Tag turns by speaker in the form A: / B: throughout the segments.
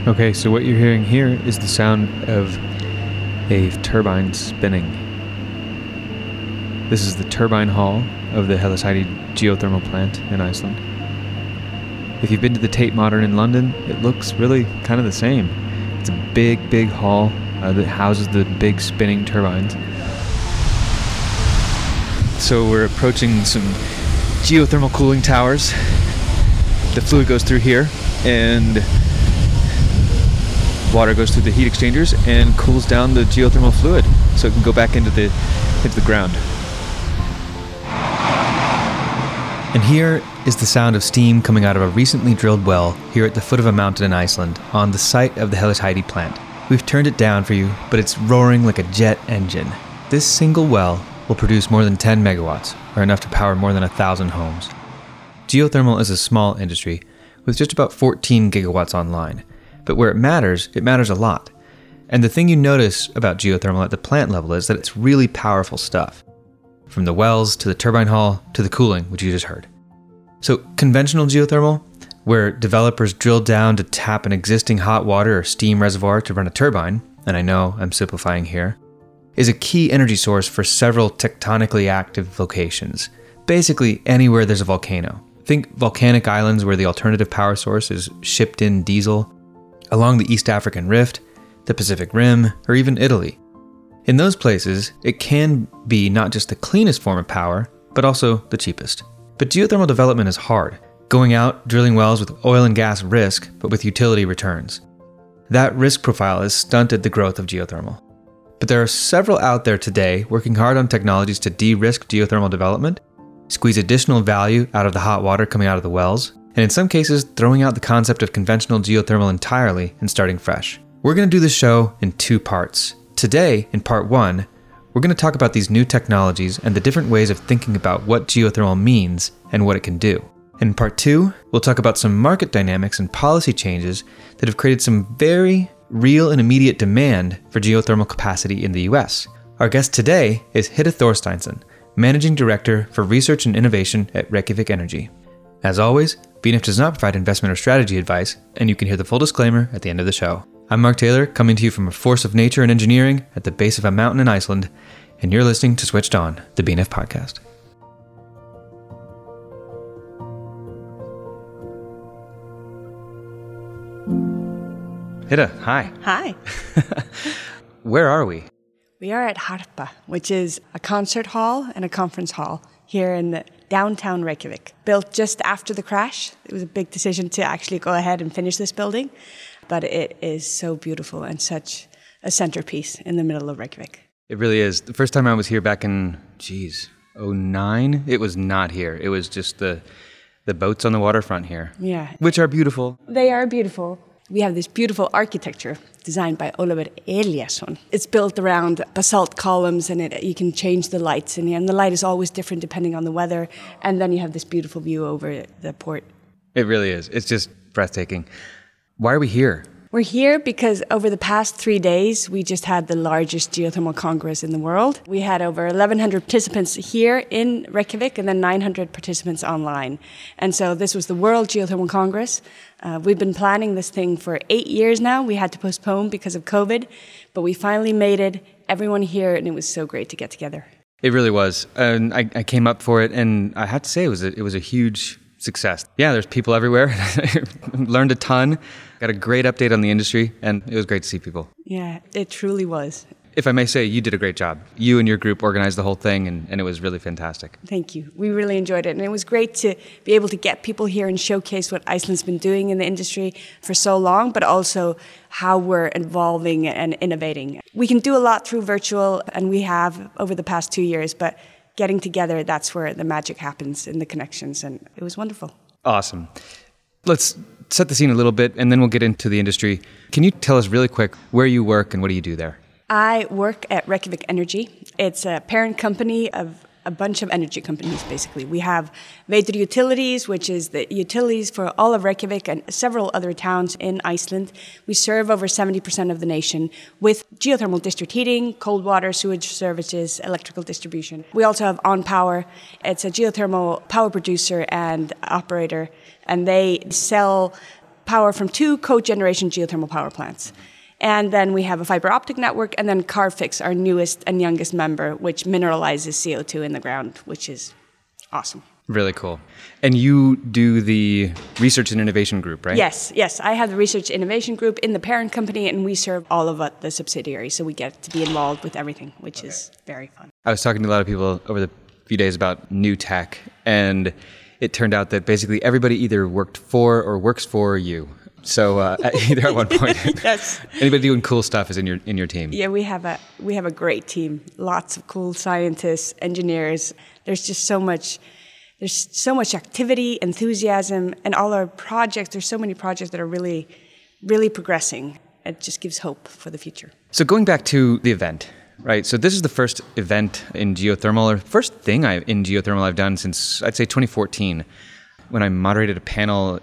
A: Okay, so what you're hearing here is the sound of a turbine spinning. This is the turbine hall of the Hellisheidi geothermal plant in Iceland. If you've been to the Tate Modern in London, it looks really kind of the same. It's a big, big hall that houses the big spinning turbines. So we're approaching some geothermal cooling towers. The fluid goes through here, and water goes through the heat exchangers and cools down the geothermal fluid so it can go back into the ground. And here is the sound of steam coming out of a recently drilled well here at the foot of a mountain in Iceland on the site of the Hellisheidi plant. We've turned it down for you, but it's roaring like a jet engine. This single well will produce more than 10 megawatts, or enough to power more than 1,000 homes. Geothermal is a small industry with just about 14 gigawatts online. But where it matters a lot. And the thing you notice about geothermal at the plant level is that it's really powerful stuff. From the wells to the turbine hall to the cooling, which you just heard. So conventional geothermal, where developers drill down to tap an existing hot water or steam reservoir to run a turbine, and I know I'm simplifying here, is a key energy source for several tectonically active locations. Basically anywhere there's a volcano. Think volcanic islands where the alternative power source is shipped in diesel, along the East African Rift, the Pacific Rim, or even Italy. In those places, it can be not just the cleanest form of power, but also the cheapest. But geothermal development is hard, going out, drilling wells with oil and gas risk, but with utility returns. That risk profile has stunted the growth of geothermal. But there are several out there today working hard on technologies to de-risk geothermal development, squeeze additional value out of the hot water coming out of the wells, and in some cases, throwing out the concept of conventional geothermal entirely and starting fresh. We're going to do this show in 2 parts. Today, in part 1, we're going to talk about these new technologies and the different ways of thinking about what geothermal means and what it can do. And in part 2, we'll talk about some market dynamics and policy changes that have created some very real and immediate demand for geothermal capacity in the US. Our guest today is Hitte Thorsteinsson, Managing Director for Research and Innovation at Reykjavik Energy. As always, BNF does not provide investment or strategy advice, and you can hear the full disclaimer at the end of the show. I'm Mark Taylor, coming to you from a force of nature and engineering at the base of a mountain in Iceland, and you're listening to Switched On, the BNF podcast. Hitte, hi.
B: Hi.
A: Where are we?
B: We are at Harpa, which is a concert hall and a conference hall here in the downtown Reykjavik. Built just after the crash. It was a big decision to actually go ahead and finish this building, but it is so beautiful and such a centerpiece in the middle of Reykjavik.
A: It really is. The first time I was here back in, 2009, it was not here. It was just the boats on the waterfront here.
B: Yeah.
A: Which are beautiful.
B: They are beautiful. We have this beautiful architecture designed by Ólafur Eliasson. It's built around basalt columns, and you can change the lights in here. And the light is always different depending on the weather. And then you have this beautiful view over the port. It
A: really is. It's just breathtaking. Why are we here?
B: We're here because over the past 3 days, we just had the largest geothermal congress in the world. We had over 1,100 participants here in Reykjavik and then 900 participants online. And so this was the World Geothermal Congress. We've been planning this thing for 8 years now. We had to postpone because of COVID, but we finally made it. Everyone here, and it was so great to get together.
A: It really was. And I came up for it, and I have to say it was a huge success. Yeah, there's people everywhere. Learned a ton. Got a great update on the industry, and it was great to see people.
B: Yeah, it truly was.
A: If I may say, you did a great job. You and your group organized the whole thing, and it was really fantastic.
B: Thank you. We really enjoyed it, and it was great to be able to get people here and showcase what Iceland's been doing in the industry for so long, but also how we're evolving and innovating. We can do a lot through virtual, and we have over the past 2 years, but getting together, that's where the magic happens in the connections, and it was wonderful.
A: Awesome. Let's set the scene a little bit, and then we'll get into the industry. Can you tell us really quick where you work and what do you do there?
B: I work at Reykjavik Energy. It's a parent company of a bunch of energy companies, basically. We have Veitur Utilities, which is the utilities for all of Reykjavik and several other towns in Iceland. We serve over 70% of the nation with geothermal district heating, cold water, sewage services, electrical distribution. We also have On Power. It's a geothermal power producer and operator, and they sell power from 2 cogeneration geothermal power plants. And then we have a fiber optic network, and then Carbfix, our newest and youngest member, which mineralizes CO2 in the ground, which is awesome.
A: Really cool. And you do the research and innovation group, right?
B: Yes. I have the research innovation group in the parent company, and we serve all of the subsidiaries, so we get to be involved with everything, which is very fun.
A: I was talking to a lot of people over the few days about new tech, and it turned out that basically everybody either worked for or works for you. So either at one point,
B: yes.
A: Anybody doing cool stuff is in your team.
B: Yeah, we have a great team. Lots of cool scientists, engineers. There's so much activity, enthusiasm, and all our projects. There's so many projects that are really, really progressing. It just gives hope for the future.
A: So going back to the event, right? So this is the first event in geothermal, or first thing in geothermal I've done since I'd say 2014, when I moderated a panel.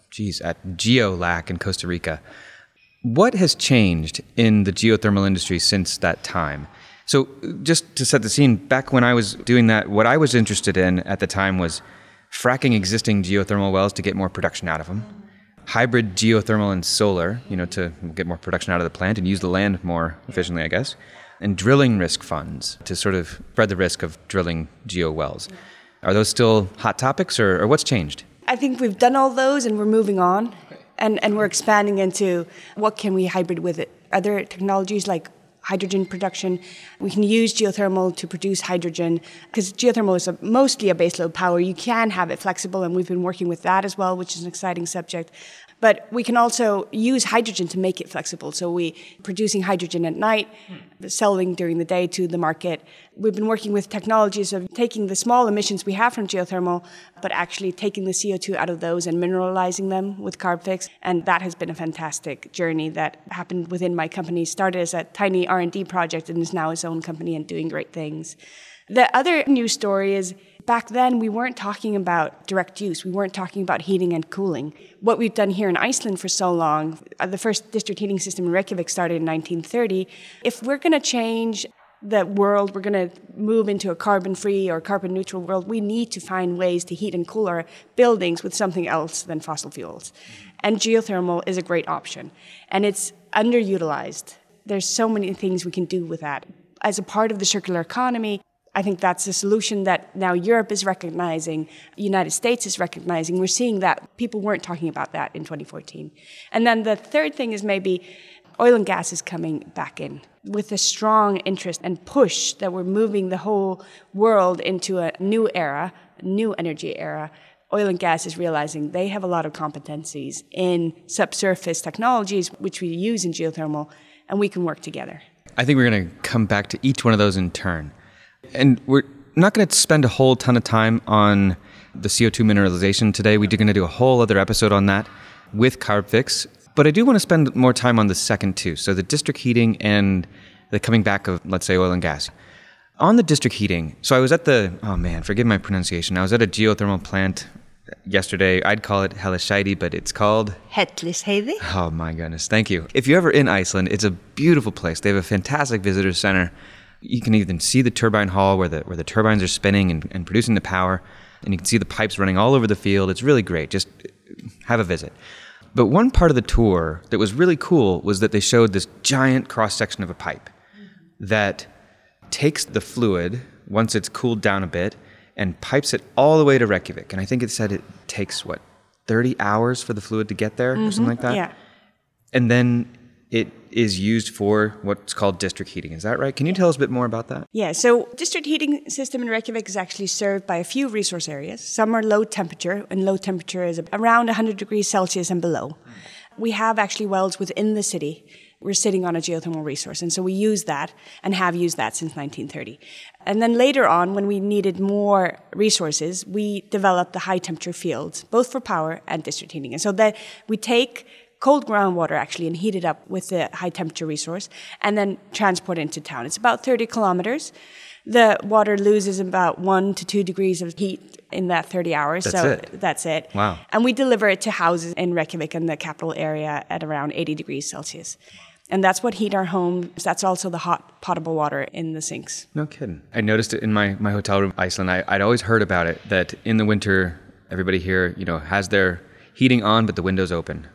A: At GeoLAC in Costa Rica. What has changed in the geothermal industry since that time? So just to set the scene, back when I was doing that, what I was interested in at the time was fracking existing geothermal wells to get more production out of them, hybrid geothermal and solar, to get more production out of the plant and use the land more efficiently, I guess, and drilling risk funds to sort of spread the risk of drilling geo wells. Are those still hot topics, or what's changed?
B: I think we've done all those and we're moving on, and we're expanding into what can we hybrid with it. Other technologies like hydrogen production. We can use geothermal to produce hydrogen, because geothermal is mostly a baseload power. You can have it flexible, and we've been working with that as well, which is an exciting subject. But we can also use hydrogen to make it flexible. So we producing hydrogen at night, selling during the day to the market. We've been working with technologies of taking the small emissions we have from geothermal, but actually taking the CO2 out of those and mineralizing them with Carbfix. And that has been a fantastic journey that happened within my company. Started as a tiny R&D project and is now its own company and doing great things. The other news story is, back then, we weren't talking about direct use. We weren't talking about heating and cooling. What we've done here in Iceland for so long, the first district heating system in Reykjavik started in 1930. If we're going to change the world, we're going to move into a carbon-free or carbon-neutral world, we need to find ways to heat and cool our buildings with something else than fossil fuels. And geothermal is a great option. And it's underutilized. There's so many things we can do with that. As a part of the circular economy, I think that's a solution that now Europe is recognizing, the United States is recognizing. We're seeing that. People weren't talking about that in 2014. And then the third thing is maybe oil and gas is coming back in with a strong interest and push that we're moving the whole world into a new era, a new energy era. Oil and gas is realizing they have a lot of competencies in subsurface technologies, which we use in geothermal, and we can work together.
A: I think we're going to come back to each one of those in turn. And we're not going to spend a whole ton of time on the CO2 mineralization today. We're going to do a whole other episode on that with Carbfix. But I do want to spend more time on the second two. So the district heating and the coming back of, let's say, oil and gas. On the district heating, so I was at forgive my pronunciation. I was at a geothermal plant yesterday. I'd call it Hellisheidi, but it's called
C: Hellisheidi.
A: Oh my goodness, thank you. If you're ever in Iceland, it's a beautiful place. They have a fantastic visitor center. You can even see the turbine hall where the turbines are spinning and producing the power, and you can see the pipes running all over the field. It's really great. Just have a visit. But one part of the tour that was really cool was that they showed this giant cross-section of a pipe that takes the fluid, once it's cooled down a bit, and pipes it all the way to Reykjavik. And I think it said it takes, 30 hours for the fluid to get there or something like that?
B: Yeah.
A: And then it is used for what's called district heating. Is that right? Can you tell us a bit more about that?
B: Yeah, so district heating system in Reykjavik is actually served by a few resource areas. Some are low temperature, and low temperature is around 100 degrees Celsius and below. We have actually wells within the city. We're sitting on a geothermal resource, and so we use that and have used that since 1930. And then later on, when we needed more resources, we developed the high temperature fields, both for power and district heating. And so that we take cold groundwater actually and heat it up with the high temperature resource and then transport it into town. It's about 30 kilometers. The water loses about 1 to 2 degrees of heat in that 30 hours. That's it.
A: Wow.
B: And we deliver it to houses in Reykjavik and the capital area at around 80 degrees Celsius. And that's what heat our homes. That's also the hot potable water in the sinks.
A: No kidding. I noticed it in my hotel room, Iceland. I'd always heard about it, that in the winter, everybody here, has their heating on, but the windows open.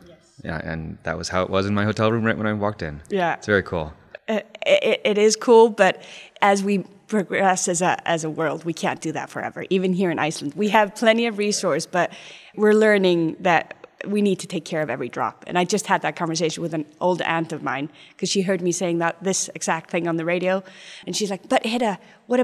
A: Yeah, and that was how it was in my hotel room right when I walked in.
B: Yeah.
A: It's very cool.
B: It is cool, but as we progress as a world, we can't do that forever. Even here in Iceland, we have plenty of resource, but we're learning that we need to take care of every drop. And I just had that conversation with an old aunt of mine because she heard me saying this exact thing on the radio, and she's like, "But Hida, what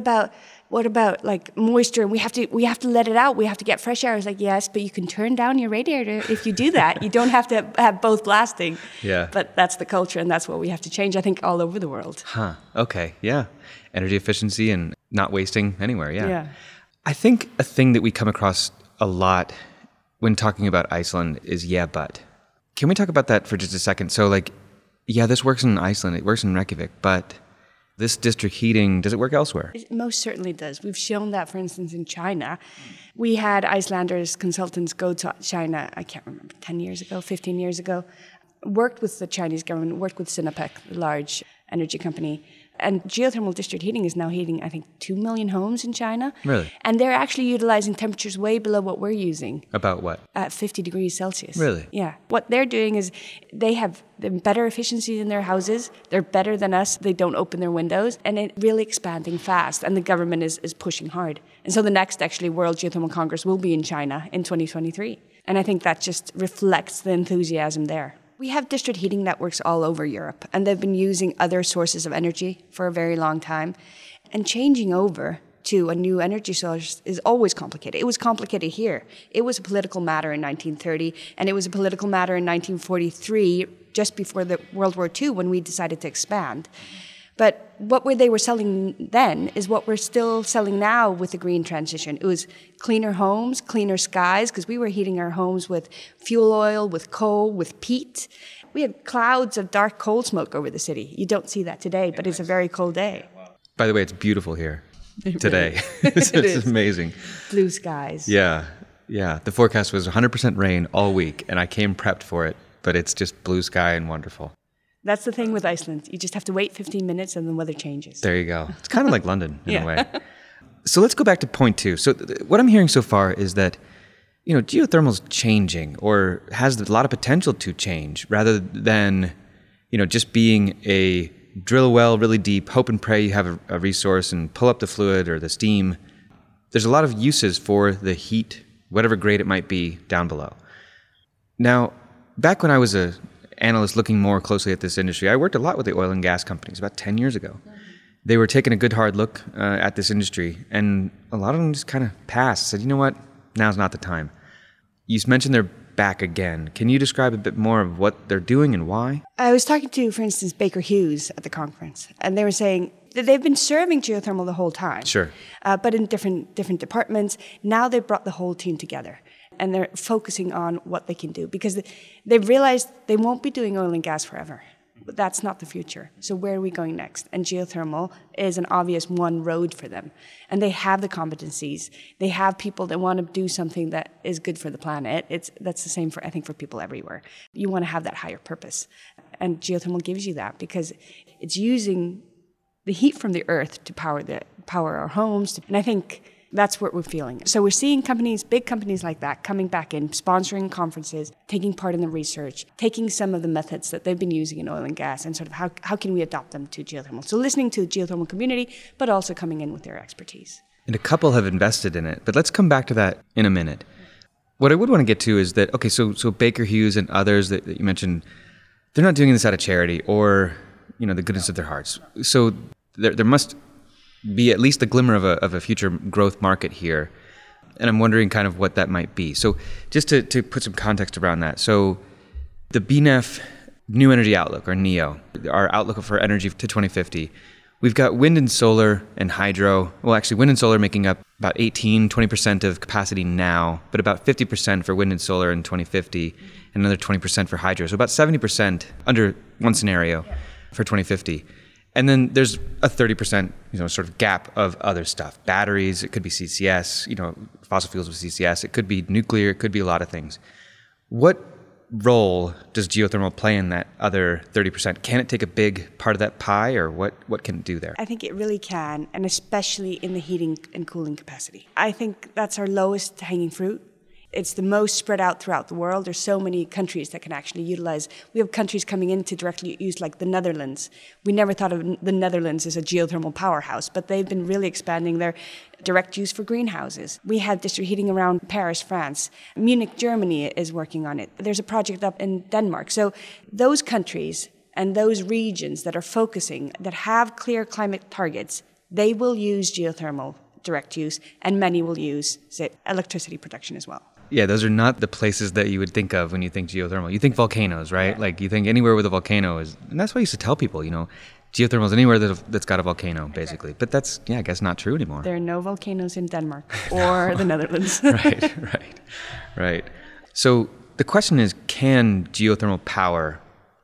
B: about like moisture? And we have to let it out. We have to get fresh air." I was like, "Yes, but you can turn down your radiator if you do that. You don't have to have both blasting."
A: Yeah.
B: But that's the culture, and that's what we have to change, I think, all over the world.
A: Huh. Okay. Yeah. Energy efficiency and not wasting anywhere. Yeah.
B: Yeah.
A: I think a thing that we come across a lot when talking about Iceland is yeah, but. Can we talk about that for just a second? So like, yeah, this works in Iceland. It works in Reykjavik, but this district heating, does it work elsewhere?
B: It most certainly does. We've shown that, for instance, in China. We had Icelanders consultants go to China, I can't remember, 10 years ago, 15 years ago, worked with the Chinese government, worked with Sinopec, the large energy company. And geothermal district heating is now heating, I think, 2 million homes in China.
A: Really?
B: And they're actually utilizing temperatures way below what we're using.
A: About what?
B: At 50 degrees Celsius.
A: Really?
B: Yeah. What they're doing is they have better efficiency in their houses. They're better than us. They don't open their windows. And it's really expanding fast. And the government is pushing hard. And so the next, actually, World Geothermal Congress will be in China in 2023. And I think that just reflects the enthusiasm there. We have district heating networks all over Europe, and they've been using other sources of energy for a very long time. And changing over to a new energy source is always complicated. It was complicated here. It was a political matter in 1930, and it was a political matter in 1943, just before the World War II, when we decided to expand. But what they were selling then is what we're still selling now with the green transition. It was cleaner homes, cleaner skies, because we were heating our homes with fuel oil, with coal, with peat. We had clouds of dark coal smoke over the city. You don't see that today, but it's a very cold day.
A: By the way, it's beautiful here today. It's amazing.
B: Blue skies.
A: Yeah. The forecast was 100% rain all week, and I came prepped for it, but it's just blue sky and wonderful.
B: That's the thing with Iceland. You just have to wait 15 minutes and the weather changes.
A: There you go. It's kind of like London in a way. So let's go back to point 2. So what I'm hearing so far is that, geothermal's changing or has a lot of potential to change rather than, just being a drill a well really deep, hope and pray you have a resource and pull up the fluid or the steam. There's a lot of uses for the heat, whatever grade it might be, down below. Now, back when I was a analyst looking more closely at this industry, I worked a lot with the oil and gas companies about 10 years ago. They were taking a good hard look at this industry, and a lot of them just kind of passed, said, you know what, now's not the time. You mentioned they're back again. Can you describe a bit more of what they're doing and why?
B: I was talking to, for instance, Baker Hughes at the conference, and they were saying that they've been serving geothermal the whole time.
A: Sure.
B: But in different departments. Now they've brought the whole team together. And they're focusing on what they can do because they've realized they won't be doing oil and gas forever. That's not the future. So where are we going next? And geothermal is an obvious one road for them. And they have the competencies. They have people that want to do something that is good for the planet. That's the same for, I think, for people everywhere. You want to have that higher purpose. And geothermal gives you that because it's using the heat from the earth to power our homes. And I think that's what we're feeling. So we're seeing companies, big companies like that, coming back in, sponsoring conferences, taking part in the research, taking some of the methods that they've been using in oil and gas, and sort of how can we adopt them to geothermal. So listening to the geothermal community, but also coming in with their expertise.
A: And a couple have invested in it, but let's come back to that in a minute. What I would want to get to is that, okay, so Baker Hughes and others that you mentioned, they're not doing this out of charity or, the goodness of their hearts. So there must be at least a glimmer of a future growth market here. And I'm wondering kind of what that might be. So just to put some context around that. So the BNEF New Energy Outlook, or NEO, our outlook for energy to 2050, we've got wind and solar and hydro. Well, actually, wind and solar making up about 20% of capacity now, but about 50% for wind and solar in 2050, and another 20% for hydro. So about 70% under one scenario for 2050. And then there's a 30%, sort of gap of other stuff. Batteries, it could be CCS, fossil fuels with CCS. It could be nuclear. It could be a lot of things. What role does geothermal play in that other 30%? Can it take a big part of that pie, or what can it do there?
B: I think it really can, and especially in the heating and cooling capacity. I think that's our lowest hanging fruit. It's the most spread out throughout the world. There's so many countries that can actually utilize. We have countries coming in to directly use, like the Netherlands. We never thought of the Netherlands as a geothermal powerhouse, but they've been really expanding their direct use for greenhouses. We have district heating around Paris, France. Munich, Germany is working on it. There's a project up in Denmark. So those countries and those regions that are focusing, that have clear climate targets, they will use geothermal direct use, and many will use, say, electricity production as well.
A: Yeah, those are not the places that you would think of when you think geothermal. You think volcanoes, right?
B: Yeah.
A: Like you think anywhere with a volcano is, and that's what I used to tell people, geothermal is anywhere that's got a volcano, basically. But that's, I guess not true anymore.
B: There are no volcanoes in Denmark or the Netherlands.
A: Right. So the question is, can geothermal power,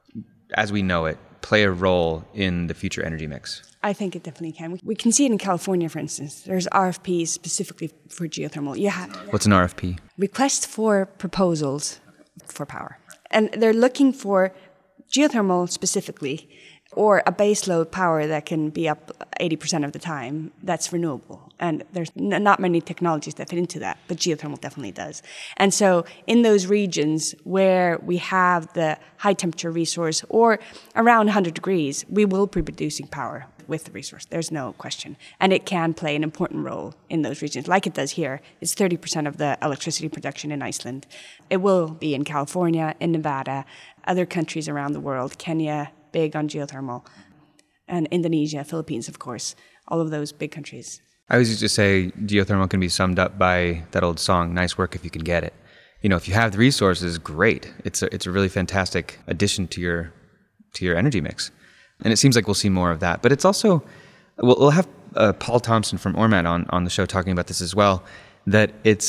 A: as we know it, play a role in the future energy mix?
B: I think it definitely can. We can see it in California, for instance. There's RFPs specifically for geothermal.
A: What's an RFP?
B: Request for proposals for power. And they're looking for geothermal specifically, or a baseload power that can be up 80% of the time that's renewable. And there's not many technologies that fit into that, but geothermal definitely does. And so in those regions where we have the high temperature resource, or around 100 degrees, we will be producing power with the resource. There's no question. And it can play an important role in those regions, like it does here. It's 30% of the electricity production in Iceland. It will be in California, in Nevada, other countries around the world, Kenya, big on geothermal, and Indonesia, Philippines, of course, all of those big countries.
A: I always used to say geothermal can be summed up by that old song, nice work if you can get it. If you have the resources, great. It's a really fantastic addition to your energy mix. And it seems like we'll see more of that. But it's also, we'll have Paul Thompson from Ormat on the show talking about this as well, that it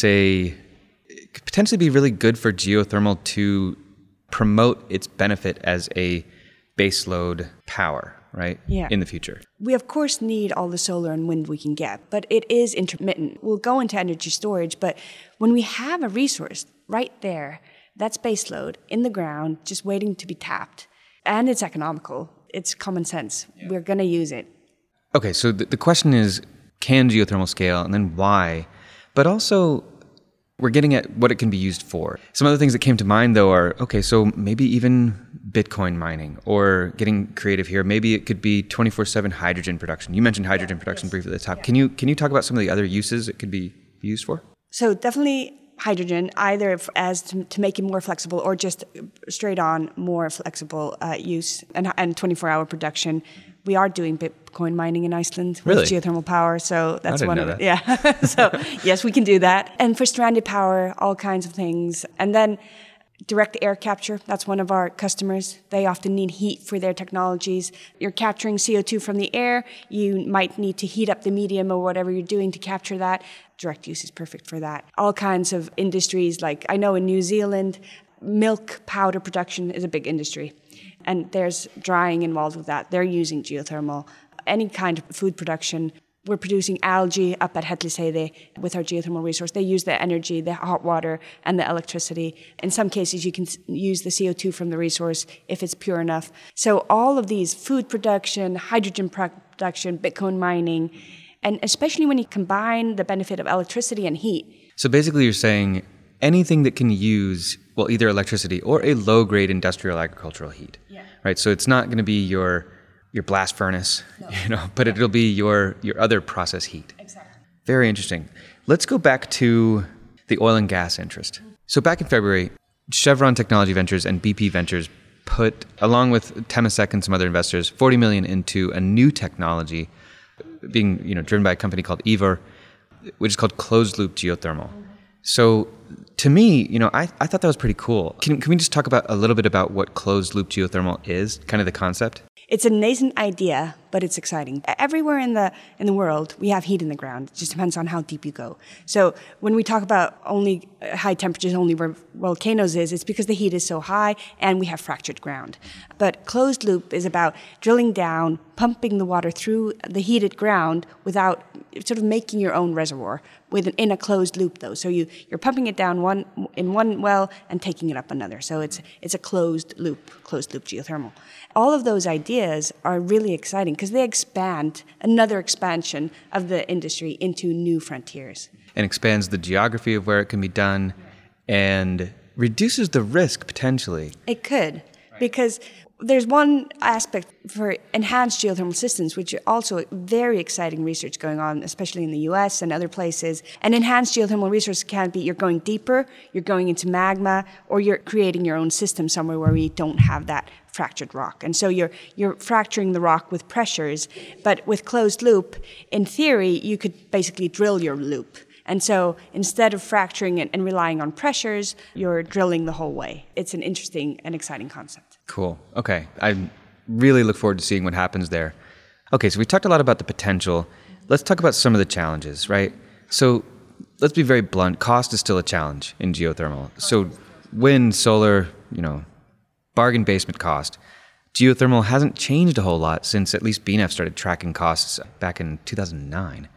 A: could potentially be really good for geothermal to promote its benefit as a baseload power, right?
B: Yeah.
A: In the future.
B: We, of course, need all the solar and wind we can get, but it is intermittent. We'll go into energy storage, but when we have a resource right there, that's baseload in the ground, just waiting to be tapped, and it's economical, it's common sense. Yeah. We're going to use it.
A: Okay, so the question is, can geothermal scale, and then why? But also, we're getting at what it can be used for. Some other things that came to mind, though, are, okay, so maybe even Bitcoin mining, or getting creative here, maybe it could be 24/7 hydrogen production. You mentioned hydrogen production briefly at the top.
B: Yeah.
A: Can you talk about some of the other uses it could be used for?
B: So definitely hydrogen, either as to make it more flexible, or just straight on more flexible use and 24-hour production. We are doing Bitcoin mining in Iceland with geothermal power, so that's one of it. Yeah. So yes, we can do that. And for stranded power, all kinds of things. And then direct air capture, that's one of our customers. They often need heat for their technologies. You're capturing CO2 from the air. You might need to heat up the medium or whatever you're doing to capture that. Direct use is perfect for that. All kinds of industries, like I know in New Zealand, milk powder production is a big industry. And there's drying involved with that. They're using geothermal. Any kind of food production. We're producing algae up at Hellisheiði with our geothermal resource. They use the energy, the hot water, and the electricity. In some cases, you can use the CO2 from the resource if it's pure enough. So all of these, food production, hydrogen production, Bitcoin mining, and especially when you combine the benefit of electricity and heat.
A: So basically you're saying anything that can use, well, either electricity or a low-grade industrial agricultural heat, right? So it's not going to be your blast furnace, but it'll be your other process heat.
B: Exactly.
A: Very interesting. Let's go back to the oil and gas interest. So back in February, Chevron Technology Ventures and BP Ventures put, along with Temasek and some other investors, $40 million into a new technology being driven by a company called Ivor, which is called closed-loop geothermal. So to me, I thought that was pretty cool. Can we just talk about a little bit about what closed-loop geothermal is, kind of the concept?
B: It's a nascent idea, but it's exciting. Everywhere in the world, we have heat in the ground. It just depends on how deep you go. So when we talk about only high temperatures, only where volcanoes is, it's because the heat is so high and we have fractured ground. But closed loop is about drilling down, pumping the water through the heated ground without sort of making your own reservoir in a closed loop, though. So you're pumping it down in one well and taking it up another. So it's a closed loop geothermal. All of those ideas are really exciting because they expand another expansion of the industry into new frontiers.
A: And expands the geography of where it can be done. and reduces the risk potentially.
B: It could, because there's one aspect for enhanced geothermal systems, which is also very exciting research going on, especially in the US and other places. An enhanced geothermal resource can be you're going deeper, you're going into magma, or you're creating your own system somewhere where we don't have that fractured rock. And so you're fracturing the rock with pressures, but with closed loop, in theory, you could basically drill your loop. And so instead of fracturing it and relying on pressures, you're drilling the whole way. It's an interesting and exciting concept.
A: Cool. Okay. I really look forward to seeing what happens there. Okay, so we talked a lot about the potential. Let's talk about some of the challenges, right? So let's be very blunt. Cost is still a challenge in geothermal. So wind, solar, bargain basement cost. Geothermal hasn't changed a whole lot since at least BNEF started tracking costs back in 2009.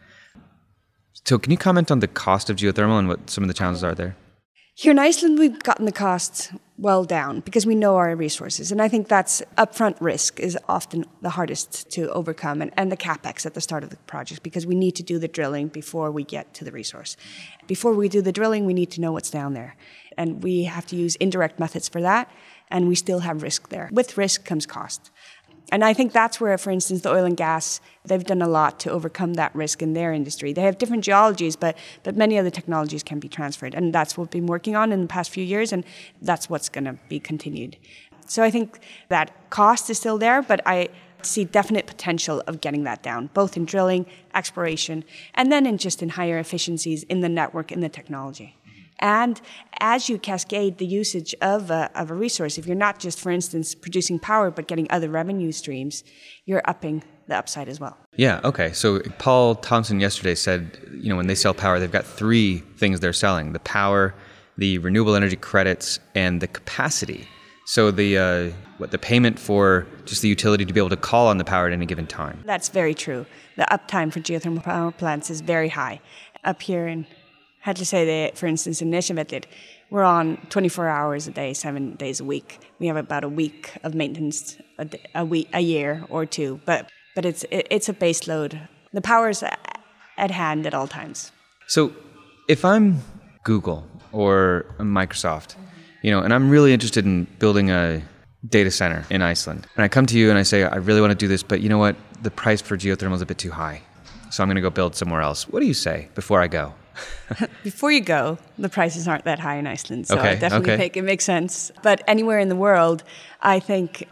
A: So can you comment on the cost of geothermal and what some of the challenges are there?
B: Here in Iceland, we've gotten the costs well down because we know our resources. And I think that's upfront risk is often the hardest to overcome, and the capex at the start of the project, because we need to do the drilling before we get to the resource. Before we do the drilling, we need to know what's down there. And we have to use indirect methods for that, and we still have risk there. With risk comes cost. And I think that's where, for instance, the oil and gas, they've done a lot to overcome that risk in their industry. They have different geologies, but many of the technologies can be transferred. And that's what we've been working on in the past few years, and that's what's going to be continued. So I think that cost is still there, but I see definite potential of getting that down, both in drilling, exploration, and then in higher efficiencies in the network, in the technology. And as you cascade the usage of a resource, if you're not just, for instance, producing power, but getting other revenue streams, you're upping the upside as well.
A: Yeah, okay. So Paul Thompson yesterday said, when they sell power, they've got 3 things they're selling: the power, the renewable energy credits, and the capacity. So the payment for just the utility to be able to call on the power at any given time.
B: That's very true. The uptime for geothermal power plants is very high. Up here in Hellisheiði, for instance, in Nesjavellir, we're on 24 hours a day, 7 days a week. We have about a week of maintenance a year or two, but it's a base load. The power's at hand at all times.
A: So if I'm Google or Microsoft, and I'm really interested in building a data center in Iceland, and I come to you and I say, I really want to do this, but you know what? The price for geothermal is a bit too high, so I'm going to go build somewhere else. What do you say before I go?
B: Before you go, the prices aren't that high in Iceland, so
A: okay,
B: I definitely think it makes sense. But anywhere in the world, I think,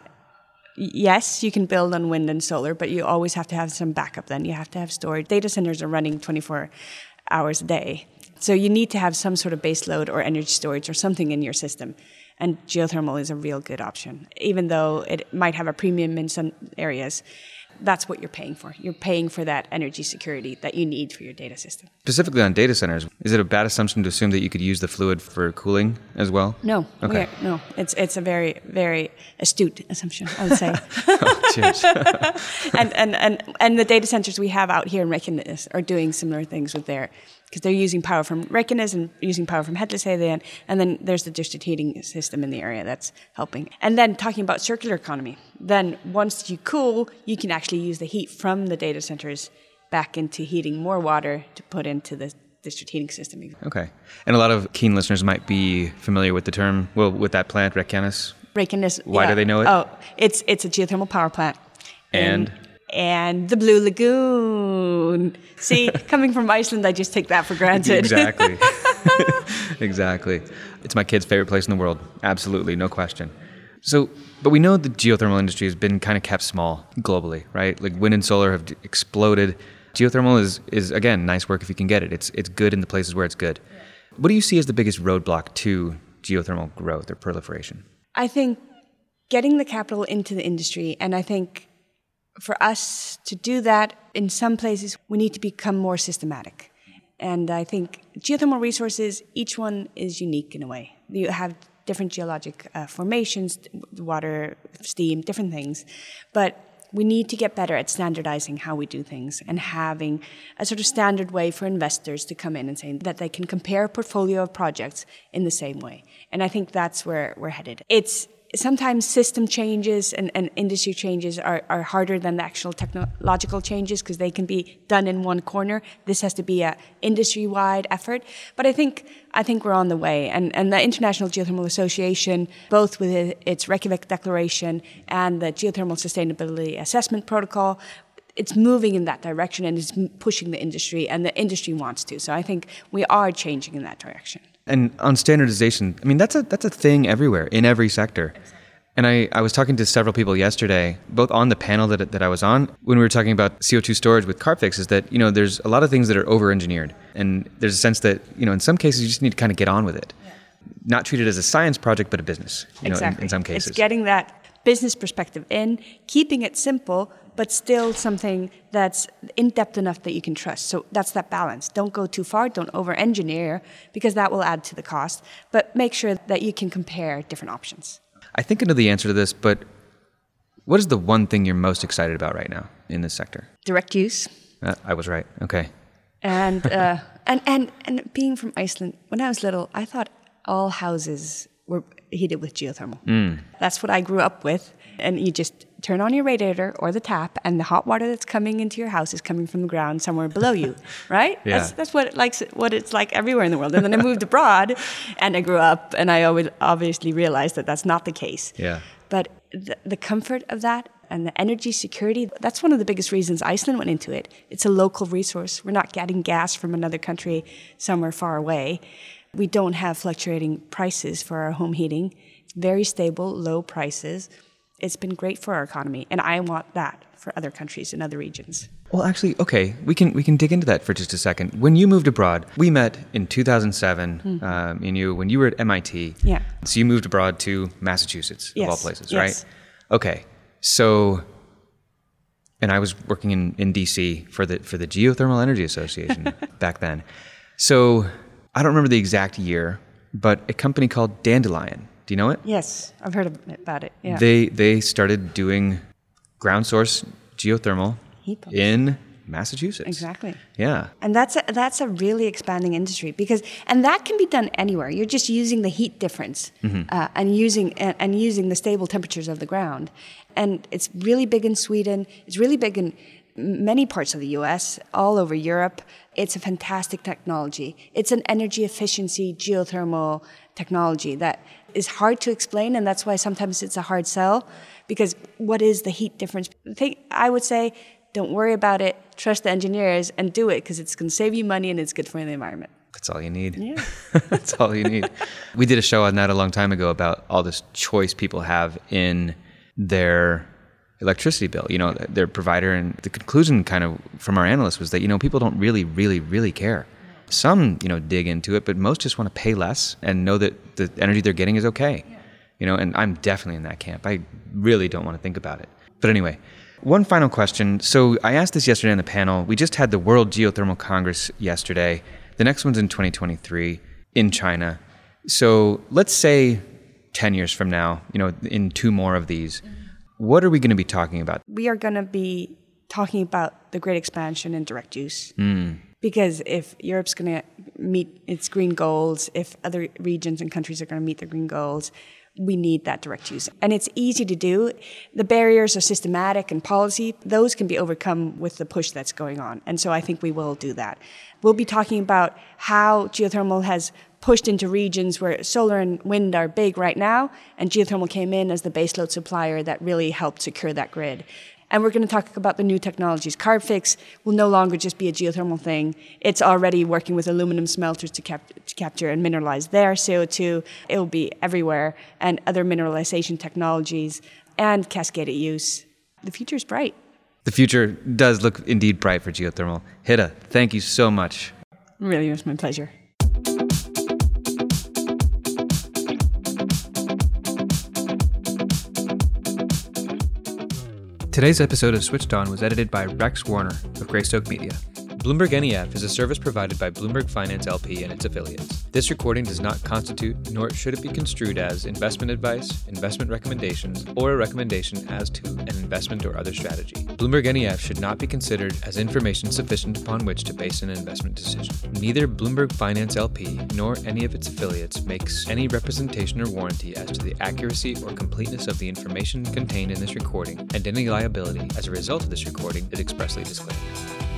B: yes, you can build on wind and solar, but you always have to have some backup then. You have to have storage. Data centers are running 24 hours a day, so you need to have some sort of base load or energy storage or something in your system. And geothermal is a real good option, even though it might have a premium in some areas. That's what you're paying for. You're paying for that energy security that you need for your data system.
A: Specifically on data centers, is it a bad assumption to assume that you could use the fluid for cooling as well?
B: No.
A: Okay.
B: No. It's a very, very astute assumption, I would say.
A: Oh, cheers.
B: and the data centers we have out here in Reykjanes are doing similar things with because they're using power from Reykjanes and using power from Hellisheiði, and then there's the district heating system in the area that's helping. And then talking about circular economy, then once you cool, you can actually use the heat from the data centers back into heating more water to put into the district heating system.
A: Okay. And a lot of keen listeners might be familiar with the term, with that plant, Reykjanes.
B: Reykjanes.
A: Why do they know it?
B: Oh, it's a geothermal power plant.
A: And
B: the Blue Lagoon. See, coming from Iceland, I just take that for granted.
A: Exactly. Exactly. It's my kid's favorite place in the world. Absolutely, no question. So, but we know the geothermal industry has been kind of kept small globally, right? Like wind and solar have exploded. Geothermal is again, nice work if you can get it. It's good in the places where it's good. What do you see as the biggest roadblock to geothermal growth or proliferation?
B: I think getting the capital into the industry, and I think for us to do that, in some places, we need to become more systematic. And I think geothermal resources, each one is unique in a way. You have different geologic formations, water, steam, different things. But we need to get better at standardizing how we do things and having a sort of standard way for investors to come in and say that they can compare a portfolio of projects in the same way. And I think that's where we're headed. It's sometimes system changes and industry changes are harder than the actual technological changes because they can be done in one corner. This has to be a industry-wide effort. But I think we're on the way. And the International Geothermal Association, both with its Reykjavik Declaration and the Geothermal Sustainability Assessment Protocol, it's moving in that direction and it's pushing the industry, and the industry wants to. So I think we are changing in that direction.
A: And on standardization, I mean, that's a thing everywhere, in every sector. And I was talking to several people yesterday, both on the panel that I was on, when we were talking about CO2 storage with Carbfix, is that, there's a lot of things that are over-engineered. And there's a sense that, in some cases, you just need to kind of get on with it. Yeah. Not treat it as a science project, but a business,
B: exactly.
A: In some cases.
B: It's getting that business perspective in, keeping it simple, but still something that's in-depth enough that you can trust. So that's that balance. Don't go too far, don't over-engineer, because that will add to the cost, but make sure that you can compare different options.
A: I think I know the answer to this, but what is the one thing you're most excited about right now in this sector?
B: Direct use.
A: I was right. Okay.
B: And being from Iceland, when I was little, I thought all houses were heated with geothermal. That's what I grew up with. And you just turn on your radiator or the tap, and the hot water that's coming into your house is coming from the ground somewhere below you, right?
A: Yeah.
B: That's what it's like everywhere in the world. And then I moved abroad, and I grew up, and I always obviously realized that that's not the case.
A: Yeah.
B: But the comfort of that and the energy security, that's one of the biggest reasons Iceland went into it. It's a local resource. We're not getting gas from another country somewhere far away. We don't have fluctuating prices for our home heating. It's very stable, low prices. It's been great for our economy, and I want that for other countries and other regions.
A: Well, actually, okay, we can dig into that for just a second. When you moved abroad, we met in 2007, when you were at MIT.
B: Yeah.
A: So you moved abroad to Massachusetts,
B: yes.
A: of all places,
B: yes.
A: right? Okay, so, and I was working in DC for the Geothermal Energy Association back then. So I don't remember the exact year, but a company called Dandelion. Do you know it?
B: Yes, I've heard about it. Yeah.
A: They started doing ground source geothermal
B: Heat pumps.
A: In Massachusetts.
B: Exactly.
A: Yeah.
B: And that's a really expanding industry and that can be done anywhere. You're just using the heat difference and using the stable temperatures of the ground. And it's really big in Sweden. It's really big in many parts of the US, all over Europe. It's a fantastic technology. It's an energy efficiency geothermal technology that is hard to explain, and that's why sometimes it's a hard sell, because what is the heat difference? I would say, don't worry about it, trust the engineers, and do it, because it's going to save you money and it's good for the environment.
A: That's all you need.
B: Yeah.
A: That's all you need. We did a show on that a long time ago about all this choice people have in their electricity bill, their provider. And the conclusion kind of from our analysts was that, people don't really, really, really care. Some, dig into it, but most just want to pay less and know that the energy they're getting is okay. And I'm definitely in that camp. I really don't want to think about it. But anyway, one final question. So I asked this yesterday on the panel. We just had the World Geothermal Congress yesterday. The next one's in 2023 in China. So let's say 10 years from now, in 2 more of these, what are we going to be talking about?
B: We are going to be talking about the great expansion in direct use. Because if Europe's going to meet its green goals, if other regions and countries are going to meet their green goals, we need that direct use. And it's easy to do. The barriers are systematic and policy. Those can be overcome with the push that's going on. And so I think we will do that. We'll be talking about how geothermal has pushed into regions where solar and wind are big right now, and geothermal came in as the baseload supplier that really helped secure that grid. And we're going to talk about the new technologies. Carbfix will no longer just be a geothermal thing. It's already working with aluminum smelters to capture and mineralize their CO2. It will be everywhere, and other mineralization technologies and cascaded use. The future is bright.
A: The future does look indeed bright for geothermal. Hitta, thank you so much.
B: Really, it was my pleasure.
A: Today's episode of Switched On was edited by Rex Warner of Greystoke Media. Bloomberg NEF is a service provided by Bloomberg Finance LP and its affiliates. This recording does not constitute, nor should it be construed as, investment advice, investment recommendations, or a recommendation as to an investment or other strategy. Bloomberg NEF should not be considered as information sufficient upon which to base an investment decision. Neither Bloomberg Finance LP nor any of its affiliates makes any representation or warranty as to the accuracy or completeness of the information contained in this recording, and any liability as a result of this recording is expressly disclaimed.